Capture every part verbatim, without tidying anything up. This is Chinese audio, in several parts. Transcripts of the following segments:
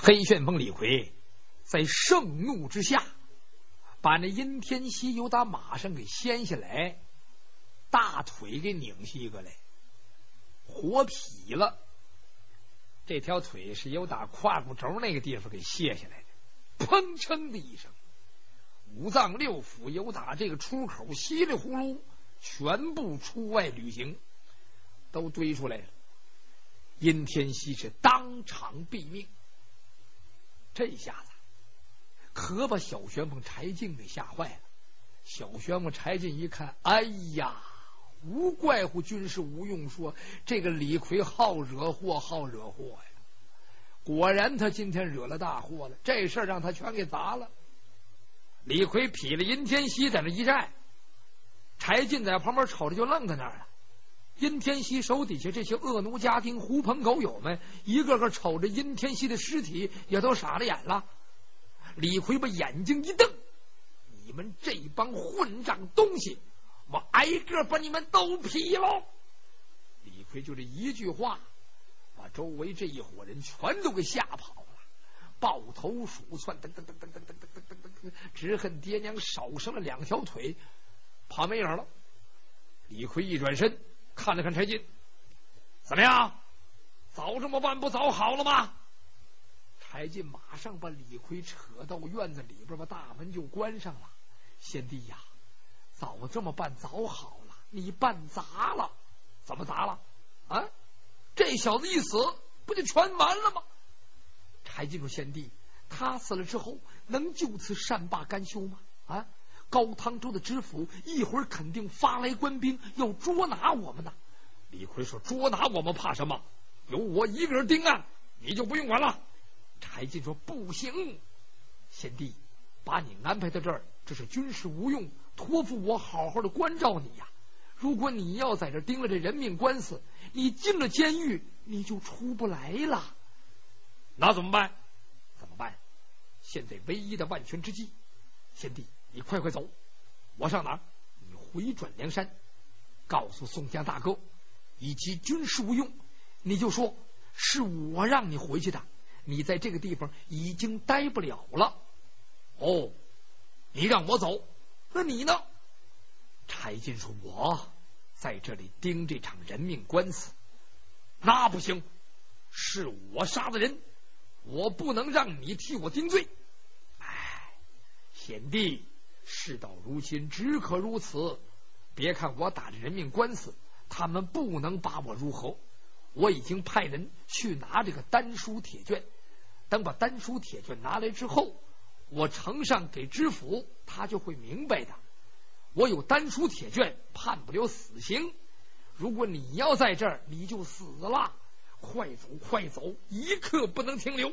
黑旋风李逵在盛怒之下，把那殷天锡由打马上给掀下来，大腿给拧下一个来，活劈了。这条腿是由打胯骨轴那个地方给卸下来的，砰哧的一声，五脏六腑由打这个出口稀里呼噜全部出外旅行，都堆出来了。殷天锡是当场毙命。这下子可把小旋风柴进给吓坏了。小旋风柴进一看，哎呀，无怪乎军师吴用说这个李逵好惹祸，好惹祸呀！果然他今天惹了大祸了，这事儿让他全给砸了。李逵劈了殷天锡，在那一站，柴进在旁边瞅着就愣在那儿了。殷天锡手底下这些恶奴家丁、狐朋狗友们，一个个瞅着殷天锡的尸体，也都傻了眼了。李逵把眼睛一瞪：“你们这帮混账东西，我挨个把你们都劈喽！”李逵就这一句话，把周围这一伙人全都给吓跑了，抱头鼠窜，噔噔噔噔噔噔噔噔噔，只恨爹娘少生了两条腿，跑没影了。李逵一转身看了看柴进，怎么样？早这么办不早好了吗？柴进马上把李逵扯到院子里边，把大门就关上了。贤弟呀，早这么办早好了，你办砸了。怎么砸了？啊，这小子一死不就全完了吗？柴进说：“贤弟，他死了之后能就此善罢甘休吗？啊，高汤州的知府一会儿肯定发来官兵要捉拿我们呢。”李逵说：“捉拿我们怕什么？有我一个人盯案，你就不用管了。”柴进说：“不行，贤弟，把你安排到这儿，这是军师吴用托付我好好的关照你呀。如果你要在这盯了这人命官司，你进了监狱你就出不来了。那怎么办？怎么办？现在唯一的万全之计，贤弟，你快快走。我上哪儿？你回转梁山，告诉宋江大哥以及军师吴用，你就说是我让你回去的，你在这个地方已经待不了了。哦，你让我走，那你呢？柴进说：“我在这里盯这场人命官司，那不行，是我杀的人，我不能让你替我定罪。哎，贤弟，事到如今只可如此。别看我打着人命官司，他们不能把我如何。我已经派人去拿这个丹书铁卷，等把丹书铁卷拿来之后，我呈上给知府，他就会明白的。我有丹书铁卷，判不了死刑。如果你要在这儿，你就死了。快走，快走，一刻不能停留。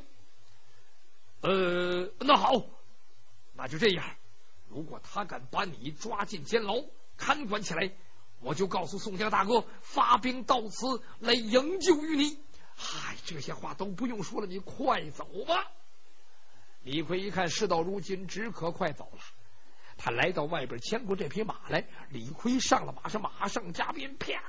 呃，那好，那就这样。如果他敢把你抓进监牢，看管起来，我就告诉宋江大哥，发兵到此来营救于你。嗨，这些话都不用说了，你快走吧。李逵一看事到如今，只可快走了。他来到外边牵过这匹马来，李逵上了马，是马上加鞭，啪，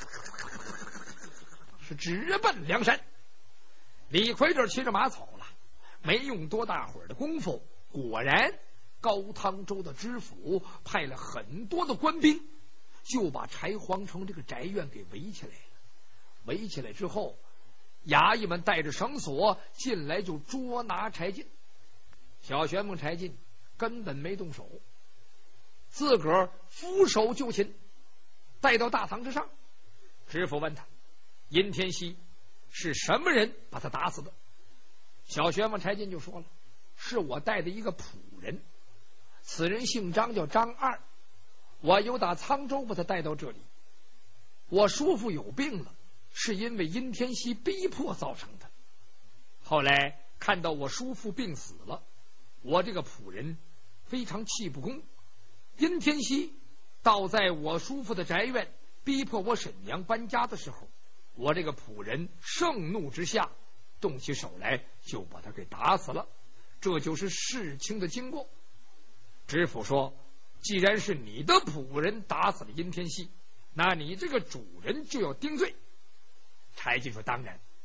是直奔梁山。李逵这骑着马走了，没用多大会儿的功夫，果然高汤州的知府派了很多的官兵，就把柴皇城这个宅院给围起来了。围起来之后，衙役们带着绳索进来就捉拿柴进。小旋风柴进根本没动手，自个儿俯首就擒，带到大堂之上。知府问他：“殷天锡是什么人把他打死的？”小旋风柴进就说了：“是我带的一个仆人，此人姓张，叫张二，我由打沧州把他带到这里。我叔父有病了，是因为殷天锡逼迫造成的。后来看到我叔父病死了，我这个仆人非常气不公。殷天锡倒在我叔父的宅院，逼迫我婶娘搬家的时候，我这个仆人盛怒之下，动起手来就把他给打死了。这就是事情的经过。”知府说：“既然是你的仆人打死了殷天锡，那你这个主人就要定罪。”柴进说：“当然，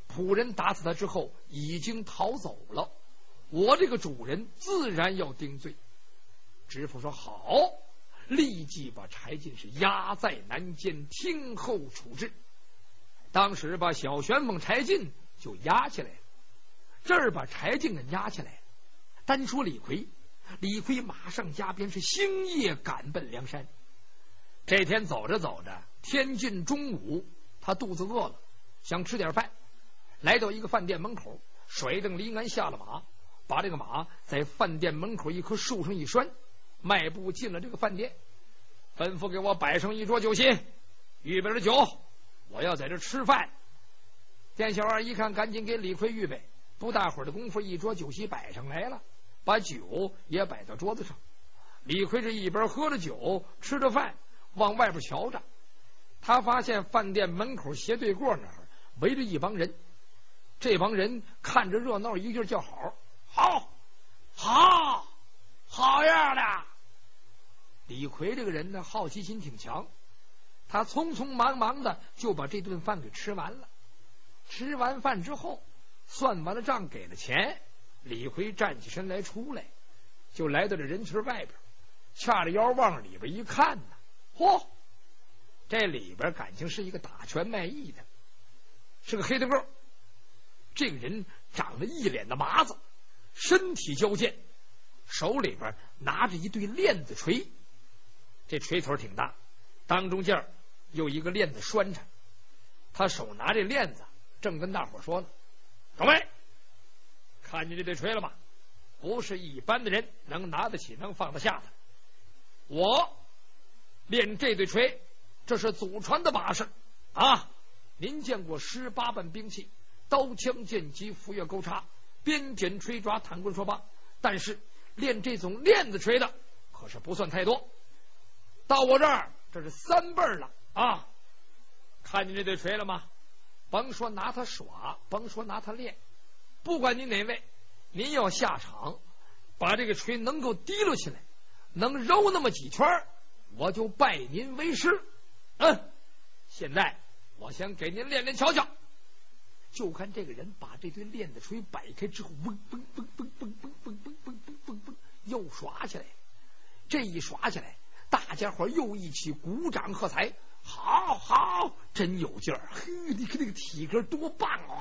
仆人打死他之后已经逃走了，我这个主人自然要定罪。知府说好，立即把柴进是押在南监，听候处置。当时把小旋风柴进就押起来了，这儿把柴进给押起来了。单说李逵，李逵马上加鞭，是星夜赶奔梁山。这天走着走着，天近中午，他肚子饿了，想吃点饭，来到一个饭店门口，甩蹬离鞍下了马，把这个马在饭店门口一棵树上一拴，迈步进了这个饭店，吩咐给我摆上一桌酒席，预备了酒，我要在这吃饭。店小二一看，赶紧给李逵预备，不大会儿的功夫，一桌酒席摆上来了，把酒也摆到桌子上。李逵这一边喝着酒，吃着饭，往外边瞧着，他发现饭店门口斜对过那儿围着一帮人，这帮人看着热闹，一个劲叫好，好，好，好样的！李逵这个人呢，好奇心挺强，他匆匆忙忙的就把这顿饭给吃完了。吃完饭之后，算完了账，给了钱，李逵站起身来，出来就来到这人群外边，掐着腰往里边一看呢，嚯，这里边感情是一个打拳卖艺的，是个黑大个，这个人长得一脸的麻子，身体矫健，手里边拿着一对链子锤，这锤头挺大，当中间有一个链子拴着，他手拿这链子，正跟大伙说呢，各位看见这对锤了吧？不是一般的人能拿得起能放得下的，我练这对锤，这是祖传的把式啊！您见过十八般兵器，刀枪剑戟斧钺钩叉鞭锏锤抓弹棍槊棒，但是练这种链子锤的可是不算太多，到我这儿这是三辈了啊！看见这对锤了吗？甭说拿它耍，甭说拿它练，不管您哪位，您要下场把这个锤能够提溜起来，能揉那么几圈，我就拜您为师。嗯，现在我先给您练练瞧瞧。就看这个人把这堆链子锤摆开之后，嘣嘣嘣嘣嘣嘣嘣嘣嘣嘣嘣嘣，又耍起来。这一耍起来，大家伙又一起鼓掌喝彩，好好，真有劲儿！呵，你看那个体格多棒啊！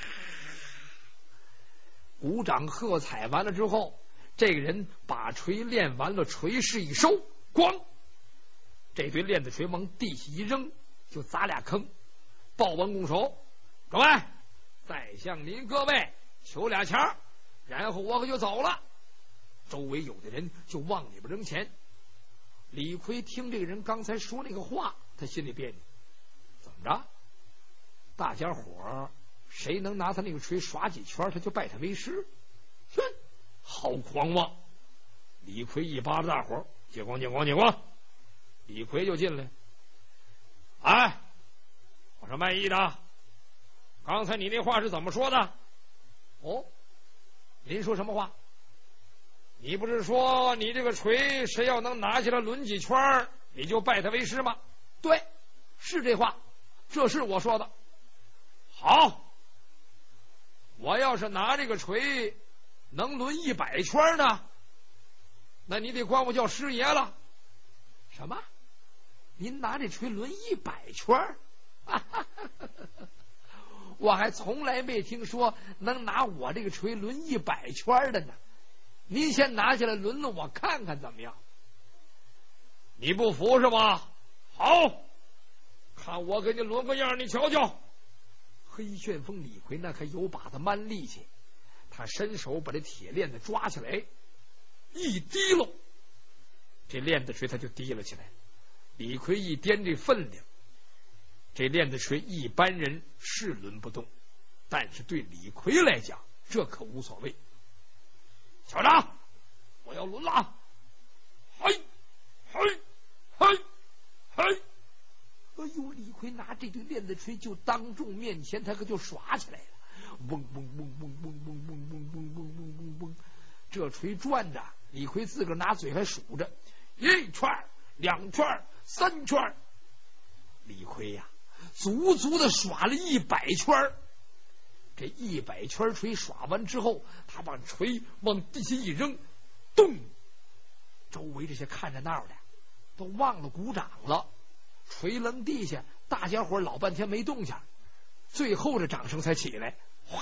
鼓掌喝彩完了之后，这个人把锤练完了，锤势一收，咣，这堆链子锤往地下一扔，就砸俩坑，报完拱手，各位，再向您各位求俩钱儿，然后我可就走了。周围有的人就往里边扔钱。李逵听这个人刚才说那个话，他心里别扭，怎么着？大家伙谁能拿他那个锤耍几圈，他就拜他为师？哼，好狂妄！李逵一巴掌大伙，借光借光借光！李逵就进来，哎，我说卖艺的，刚才你那话是怎么说的？哦，您说什么话？你不是说你这个锤谁要能拿下来抡几圈，你就拜他为师吗？对，是这话，这是我说的。好，我要是拿这个锤能抡一百圈呢，那你得管我叫师爷了。什么？您拿这锤抡一百圈？我还从来没听说能拿我这个锤抡一百圈的呢。您先拿下来抡了我看看怎么样？你不服是吧？好，看我给你抡个样，你瞧瞧。黑旋风李逵那可有把子蛮力气，他伸手把这铁链子抓起来，一提溜，这链子锤他就提了起来。李逵一掂这分量，这链子锤一般人是抡不动，但是对李逵来讲，这可无所谓。瞧着，我要抡了！嘿，嘿，嘿，嘿！哎呦，李逵拿这对链子锤就当众面前，他可就耍起来了，嗡嗡嗡嗡嗡嗡嗡嗡嗡嗡嗡嗡嗡，这锤转着，李逵自个儿拿嘴还数着，一圈、两圈、三圈。李逵呀，足足的耍了一百圈。 这一百圈锤耍完之后，他把锤往地下一扔，咚！周围这些看着闹的都忘了鼓掌了，锤扔地下，大家伙老半天没动静，最后这掌声才起来。哗！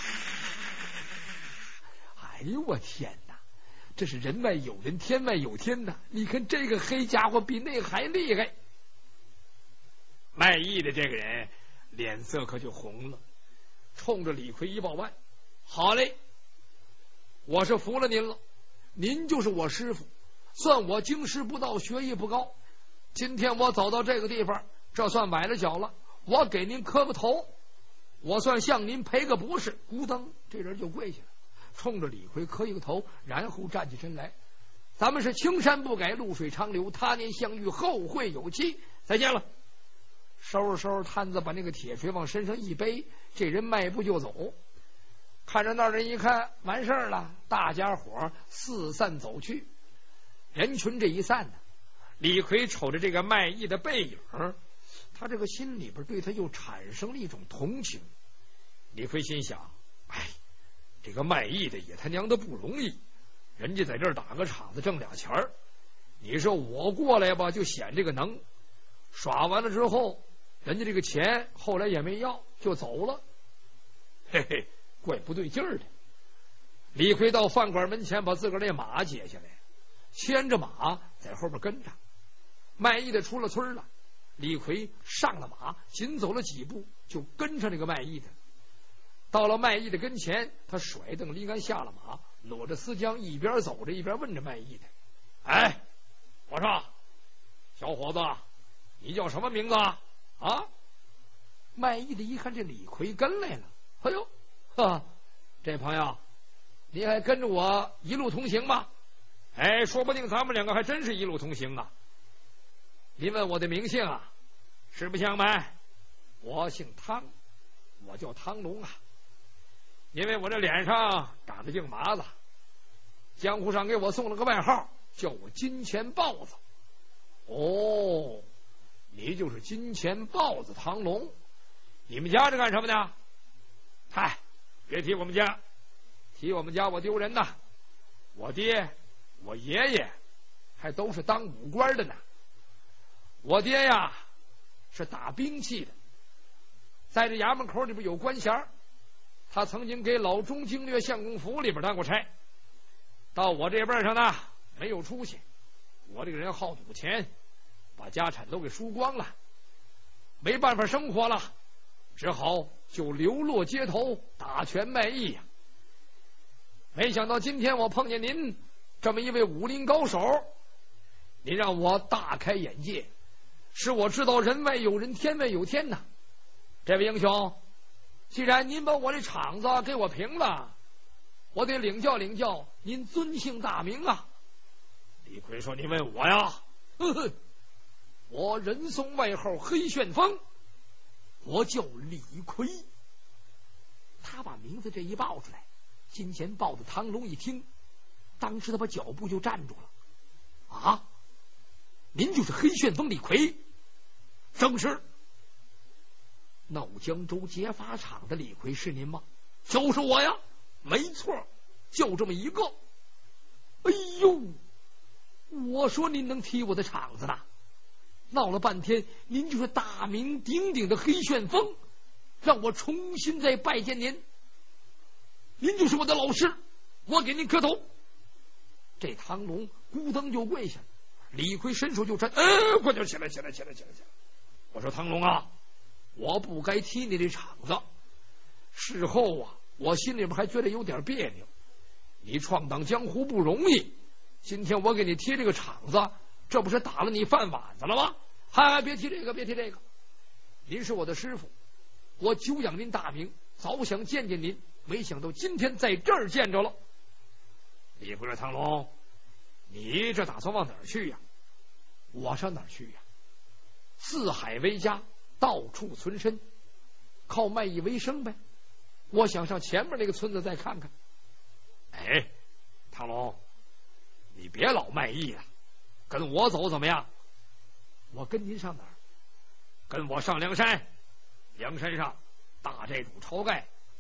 哎呦我天哪！这是人外有人，天外有天呐！你看这个黑家伙比那还厉害。卖艺的这个人脸色可就红了，冲着李逵一报万：“好嘞，我是服了您了，您就是我师傅，算我经师不到，学艺不高。今天我走到这个地方，这算崴了脚了，我给您磕个头，我算向您赔个不是。”咕噔，这人就跪下了，冲着李逵磕一个头，然后站起身来：“咱们是青山不改，露水长流，他年相遇，后会有期，再见了。”收拾收拾摊子，把那个铁锤往身上一背，这人迈步就走。看着那人一看，完事儿了，大家伙四散走去。人群这一散呢，李逵瞅着这个卖艺的背影，他这个心里边对他又产生了一种同情。李逵心想：哎，这个卖艺的也他娘的不容易，人家在这儿打个场子挣俩钱儿，你说我过来吧，就显这个能，耍完了之后，人家这个钱后来也没要，就走了。嘿嘿，怪不对劲儿的。李逵到饭馆门前，把自个儿那马解下来，牵着马在后边跟着。卖艺的出了村了，李逵上了马，紧走了几步，就跟上那个卖艺的。到了卖艺的跟前，他甩蹬离杆下了马，裸着丝缰，一边走着一边问着卖艺的：“哎，我说小伙子，你叫什么名字啊？”啊！卖艺的一看这李逵跟来了，哎呦，哈，这朋友，你还跟着我一路同行吗？哎，说不定咱们两个还真是一路同行啊！您问我的名姓啊，实不相瞒，我姓汤，我叫汤龙啊。因为我这脸上长着净麻子，江湖上给我送了个外号，叫我金钱豹子。哦，你就是金钱豹子汤龙，你们家是干什么的？嗨，别提我们家，提我们家我丢人呐！我爹我爷爷还都是当武官的呢。我爹呀是打兵器的，在这衙门口里边有官衔，他曾经给老中经略相公府里边当过差。到我这辈上呢，没有出息，我这个人好赌钱，把家产都给输光了，没办法生活了，只好就流落街头，打拳卖艺呀。没想到今天我碰见您这么一位武林高手，您让我大开眼界，使我知道人外有人，天外有天呐。这位英雄，既然您把我这场子给我平了，我得领教领教您尊姓大名啊。李逵说：“你问我呀？呵呵，我人送外号黑旋风，我叫李逵。”他把名字这一报出来，金钱豹子唐龙一听，当时他把脚步就站住了。啊，您就是黑旋风李逵？正是。闹江州劫法场的李逵是您吗？就是我呀，没错，就这么一个。哎呦，我说您能提我的场子呢，闹了半天您就是大名鼎鼎的黑旋风，让我重新再拜见您，您就是我的老师，我给您磕头。这唐龙咕噔就跪下了，李逵伸手就搀，哎，快点起来起来起来起来起来！我说唐龙啊，我不该踢你这场子，事后啊我心里边还觉得有点别扭，你闯荡江湖不容易，今天我给你踢这个场子，这不是打了你饭碗子了吗？嗨，别提这个别提这个，您是我的师傅，我久仰您大名，早想见见您，没想到今天在这儿见着了。李逵说：“唐龙，你这打算往哪儿去呀？”我上哪儿去呀？四海为家，到处存身，靠卖艺为生呗。我想上前面那个村子再看看。哎，唐龙，你别老卖艺了，跟我走怎么样？我跟您上哪儿？跟我上梁山，梁山上大寨主晁盖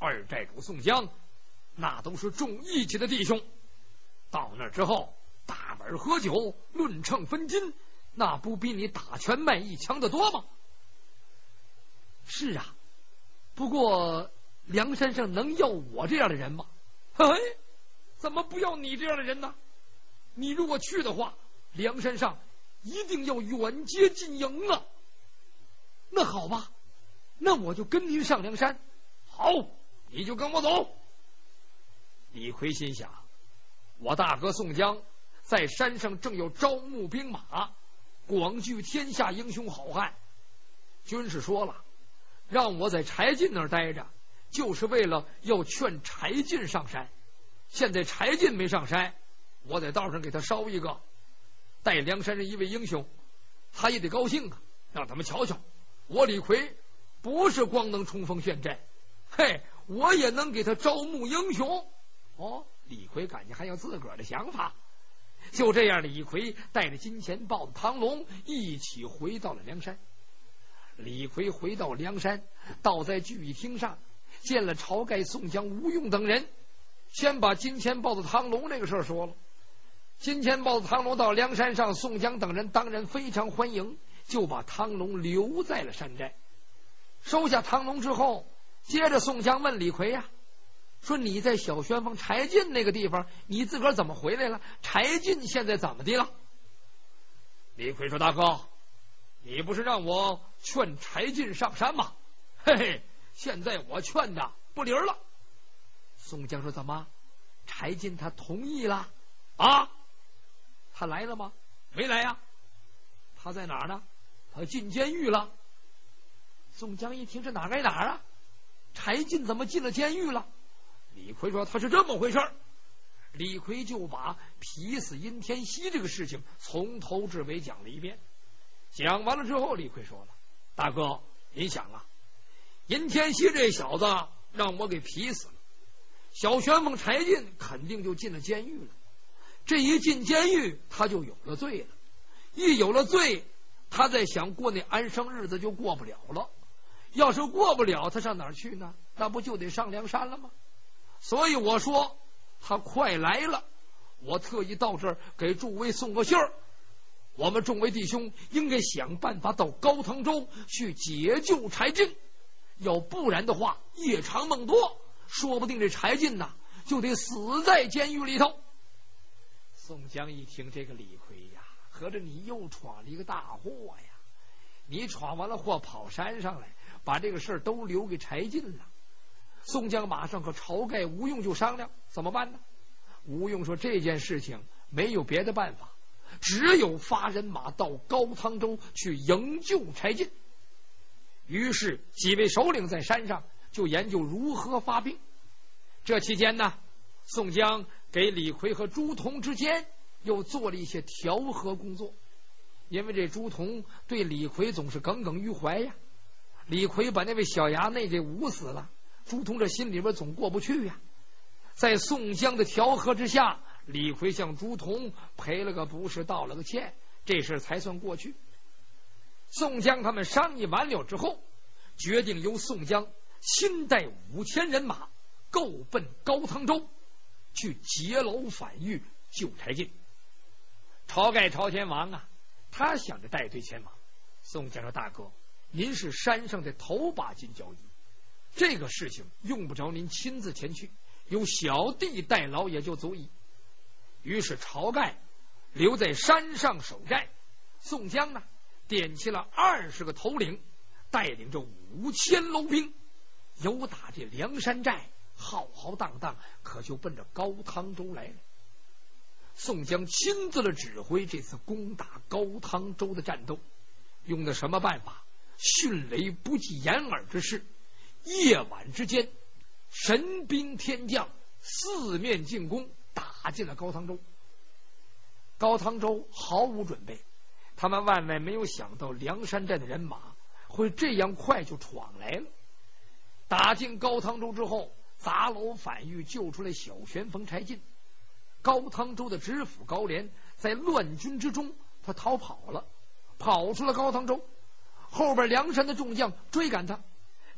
二寨主宋江，那都是重义气的弟兄。到那之后，大碗喝酒，论秤分金，那不比你打拳卖艺强得多吗？是啊，不过梁山上能要我这样的人吗？哎，怎么不要你这样的人呢？你如果去的话，梁山上一定要远接近营啊。那好吧，那我就跟您上梁山。好，你就跟我走。李逵心想，我大哥宋江在山上正要招募兵马，广聚天下英雄好汉。军师说了，让我在柴进那儿待着，就是为了要劝柴进上山。现在柴进没上山，我在道上给他烧一个，带梁山上一位英雄，他也得高兴啊，让他们瞧瞧，我李逵不是光能冲锋陷阵，嘿，我也能给他招募英雄。哦，李逵感觉还有自个儿的想法。就这样，李逵带着金钱豹子唐龙一起回到了梁山。李逵回到梁山，倒在聚义厅上，见了晁盖、宋江、吴用等人，先把金钱豹子唐龙这个事儿说了。金钱豹子唐龙到梁山上，宋江等人当然非常欢迎，就把唐龙留在了山寨。收下唐龙之后，接着宋江问李逵呀、啊，说你在小旋风柴进那个地方，你自个儿怎么回来了？柴进现在怎么的了？李逵说，大哥，你不是让我劝柴进上山吗？嘿嘿，现在我劝的不灵了。宋江说，怎么柴进他同意了啊？他来了吗？没来呀。他在哪儿呢？他进监狱了。宋江一听，这哪该哪儿啊？柴进怎么进了监狱了？李逵说，他是这么回事儿。李逵就把劈死殷天锡这个事情从头至尾讲了一遍。讲完了之后，李逵说了，大哥，您想啊，殷天锡这小子让我给劈死了，小旋风柴进肯定就进了监狱了。这一进监狱，他就有了罪了。一有了罪，他再想过那安生日子就过不了了。要是过不了，他上哪儿去呢？那不就得上梁山了吗？所以我说他快来了，我特意到这儿给诸位送个信儿。我们众位弟兄应该想办法到高唐州去解救柴进，要不然的话，夜长梦多，说不定这柴进呐就得死在监狱里头。宋江一听，这个李逵呀，合着你又闯了一个大祸呀！你闯完了祸跑山上来，把这个事儿都留给柴进了。宋江马上和晁盖、吴用就商量怎么办呢？吴用说，这件事情没有别的办法，只有发人马到高唐州去营救柴进。于是几位首领在山上就研究如何发兵。这期间呢，宋江给李逵和朱仝之间又做了一些调和工作，因为这朱仝对李逵总是耿耿于怀呀。李逵把那位小衙内给捂死了，朱仝这心里边总过不去呀。在宋江的调和之下，李逵向朱仝赔了个不是，道了个歉，这事才算过去。宋江他们商议完了之后，决定由宋江亲带五千人马够奔高唐州，去劫牢反狱救柴进。晁盖朝天王啊，他想着带队前往。宋江说，大哥，您是山上的头把金交椅，这个事情用不着您亲自前去，有小弟代劳也就足矣。于是晁盖留在山上守寨，宋江呢点起了二十个头领，带领着五千楼兵，由打这梁山寨浩浩荡荡，可就奔着高唐州来了。宋江亲自的指挥这次攻打高唐州的战斗，用的什么办法？迅雷不及掩耳之势，夜晚之间神兵天将四面进攻，打进了高唐州。高唐州毫无准备，他们万万没有想到梁山寨的人马会这样快就闯来了。打进高唐州之后，砸楼反狱，救出来小旋风柴进。高唐州的知府高廉在乱军之中，他逃跑了，跑出了高唐州。后边梁山的众将追赶他，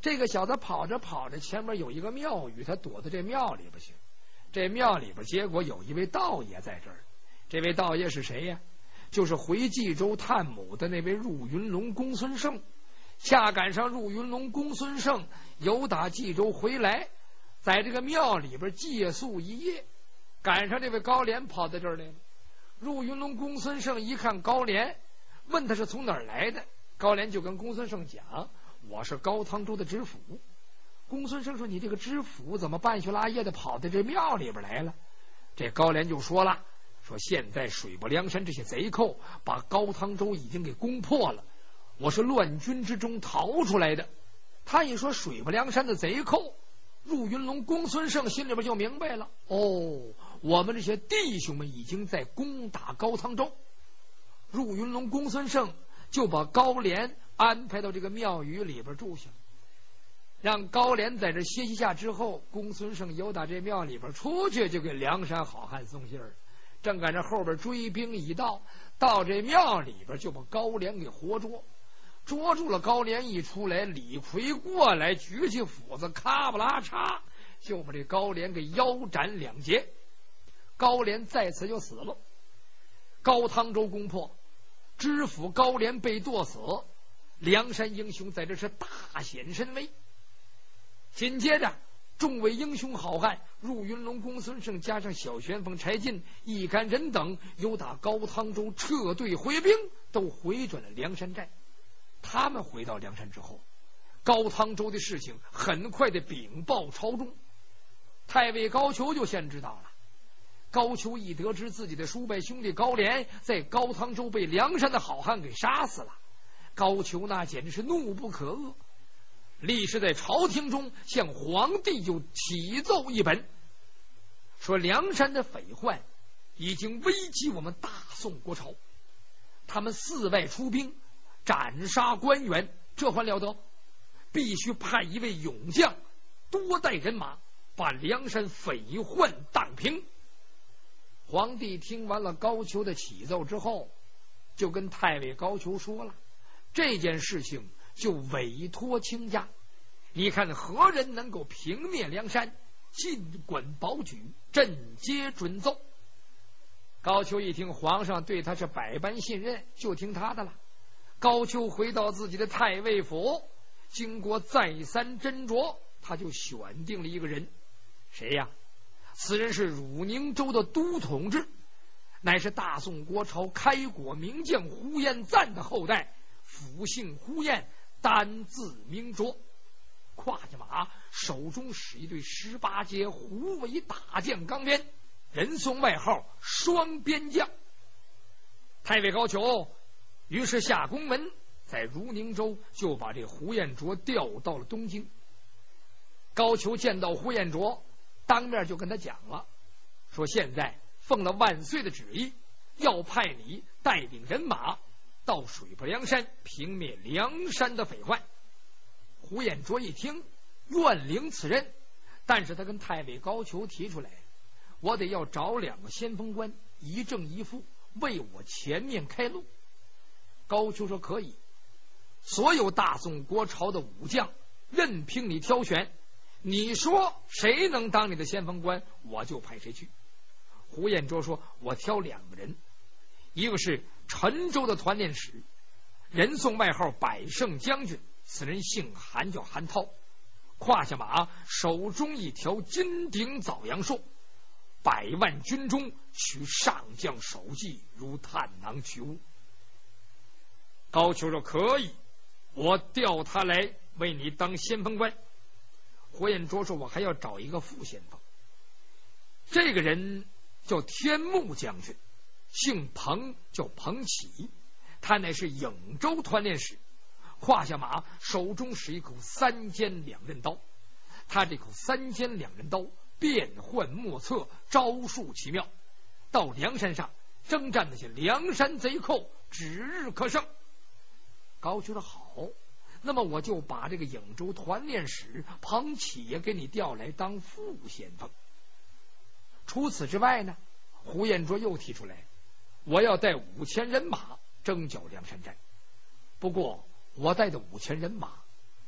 这个小子跑着跑着，前面有一个庙宇，他躲到这庙里边去。这庙里边，结果有一位道爷在这儿。这位道爷是谁呀？就是回冀州探母的那位入云龙公孙胜。恰赶上入云龙公孙胜由打冀州回来，在这个庙里边借宿一夜，赶上这位高廉跑到这儿来了。入云龙公孙胜一看高廉，问他是从哪儿来的。高廉就跟公孙胜讲：“我是高汤州的知府。”公孙胜说：“你这个知府怎么半宿拉夜的跑到这庙里边来了？”这高廉就说了：“说现在水泊梁山这些贼寇把高汤州已经给攻破了，我是乱军之中逃出来的。”他一说水泊梁山的贼寇，入云龙公孙胜心里边就明白了：哦，我们这些弟兄们已经在攻打高汤州。入云龙公孙胜就把高廉安排到这个庙宇里边住下，让高廉在这歇息下之后，公孙胜由打这庙里边出去，就给梁山好汉送信儿。正赶着后边追兵已到，到这庙里边就把高廉给活捉，捉住了高廉。一出来，李逵过来举起斧子，咔不拉嚓就把这高廉给腰斩两截。高廉在此就死了。高汤州攻破，知府高廉被剁死，梁山英雄在这是大显神威。紧接着众位英雄好汉入云龙公孙胜加上小旋风柴进、一干人等，由打高汤州撤队回兵，都回转了梁山寨。他们回到梁山之后，高汤州的事情很快的禀报朝中。太尉高俅就先知道了。高俅一得知自己的叔伯兄弟高廉在高汤州被梁山的好汉给杀死了，高俅那简直是怒不可遏，立时在朝廷中向皇帝就启奏一本，说梁山的匪患已经危及我们大宋国朝，他们四外出兵斩杀官员，这还了得？必须派一位勇将，多带人马，把梁山匪患荡平。皇帝听完了高俅的启奏之后，就跟太尉高俅说了，这件事情就委托卿家，你看何人能够平灭梁山，尽管保举，朕皆准奏。高俅一听皇上对他是百般信任，就听他的了。高俅回到自己的太尉府，经过再三斟酌，他就选定了一个人。谁呀？此人是汝宁州的都统制，乃是大宋国朝开国名将呼延赞的后代，府姓呼延，单字明卓，跨着马，手中使一对十八节虎尾大将钢鞭，人送外号双鞭将。太尉高俅于是下公文，在汝宁州就把这呼延灼调到了东京。高俅见到呼延灼，当面就跟他讲了，说现在奉了万岁的旨意，要派你带领人马到水泊梁山，平灭梁山的匪患。呼延灼一听，愿领此任，但是他跟太尉高俅提出来，我得要找两个先锋官，一正一负，为我前面开路。高俅说可以，所有大宋国朝的武将任凭你挑选，你说谁能当你的先锋官，我就派谁去。呼延灼说，我挑两个人，一个是陈州的团练使，人送外号百胜将军，此人姓韩，叫韩涛，胯下马，手中一条金顶枣阳兽，百万军中取上将首级，如探囊取物。高俅说可以，我调他来为你当先锋官。呼延灼说，我还要找一个副先锋，这个人叫天目将军，姓彭，叫彭起，他乃是颍州团练使，胯下马，手中使一口三尖两刃刀，他这口三尖两刃刀变幻莫测，招数奇妙，到梁山上征战那些梁山贼寇，指日可胜。高俅说好，那么我就把这个颍州团练使彭起也给你调来当副先锋。除此之外呢，呼延灼又提出来，我要带五千人马征剿梁山寨，不过我带的五千人马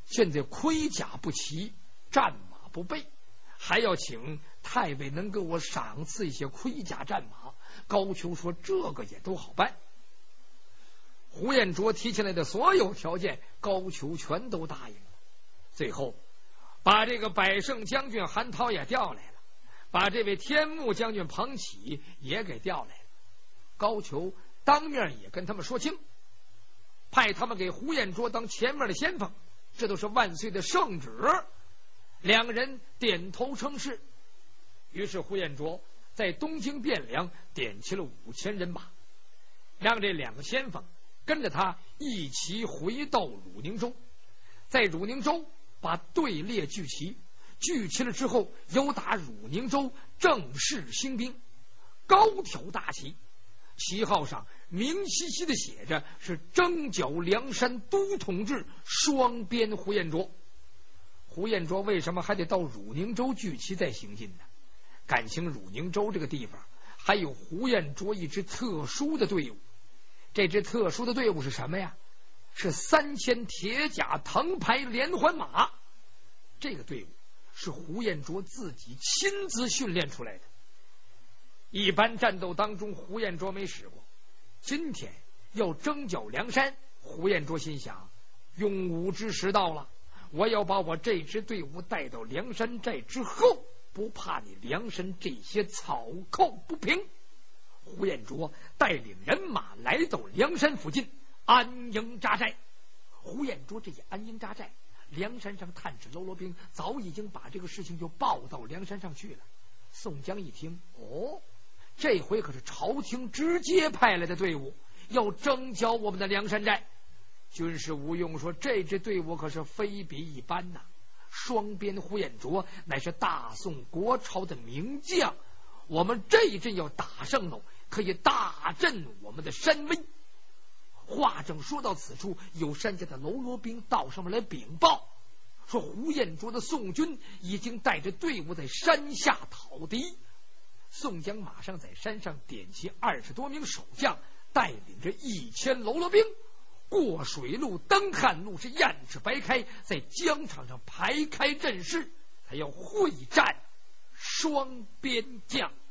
现在盔甲不齐，战马不备，还要请太尉能给我赏赐一些盔甲战马。高俅说这个也都好办。胡彦卓提起来的所有条件，高俅全都答应了。最后把这个百胜将军韩涛也调来了，把这位天目将军彭起也给调来了。高俅当面也跟他们说清，派他们给胡彦卓当前面的先锋，这都是万岁的圣旨。两个人点头称是。于是胡彦卓在东京汴梁点齐了五千人马，让这两个先锋跟着他一起回到汝宁州，在汝宁州把队列聚齐，聚齐了之后，由打汝宁州正式兴兵，高挑大旗，旗号上明晰晰的写着是征剿梁山都统制双边胡彦卓。胡彦卓为什么还得到汝宁州聚齐再行进呢？感情汝宁州这个地方还有胡彦卓一支特殊的队伍。这支特殊的队伍是什么呀？是三千铁甲藤牌连环马。这个队伍是胡彦卓自己亲自训练出来的，一般战斗当中胡彦卓没使过。今天要征剿梁山，胡彦卓心想，用武之时到了，我要把我这支队伍带到梁山寨之后，不怕你梁山这些草寇不平。胡彦卓带领人马来到梁山附近安营扎寨。胡彦卓这些安营扎寨，梁山上探知喽啰兵早已经把这个事情就报到梁山上去了。宋江一听，哦，这回可是朝廷直接派来的队伍，要征剿我们的梁山寨。军师吴用说，这支队伍可是非比一般呐、啊！双边胡彦卓乃是大宋国朝的名将，我们这一阵要打胜喽，可以大振我们的山威。话正说到此处，有山家的喽啰兵到上面来禀报，说胡彦卓的宋军已经带着队伍在山下讨敌。宋江马上在山上点齐二十多名守将，带领着一千喽啰兵过水路登汉路，是雁翅白开，在疆场上排开阵势，他要会战双边将。